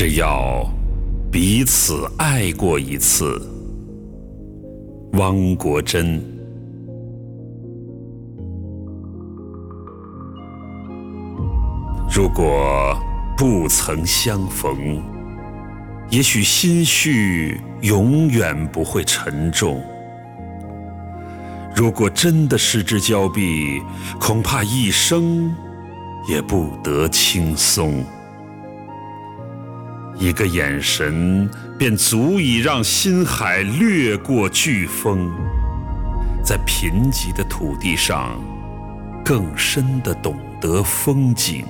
只要彼此爱过一次。汪国真。如果不曾相逢，也许心绪永远不会沉重。如果真的失之交臂，恐怕一生也不得轻松。一个眼神便足以让心海掠过飓风，在贫瘠的土地上更深地懂得风景。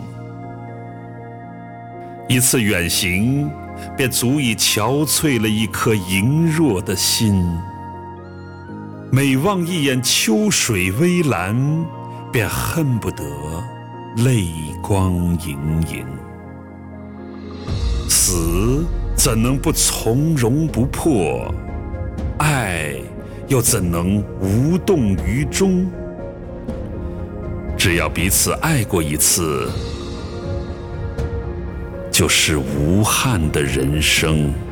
一次远行便足以憔悴了一颗羸弱的心，每望一眼秋水微澜，便恨不得泪光盈盈。死怎能不从容不迫？爱又怎能无动于衷？只要彼此爱过一次，就是无憾的人生。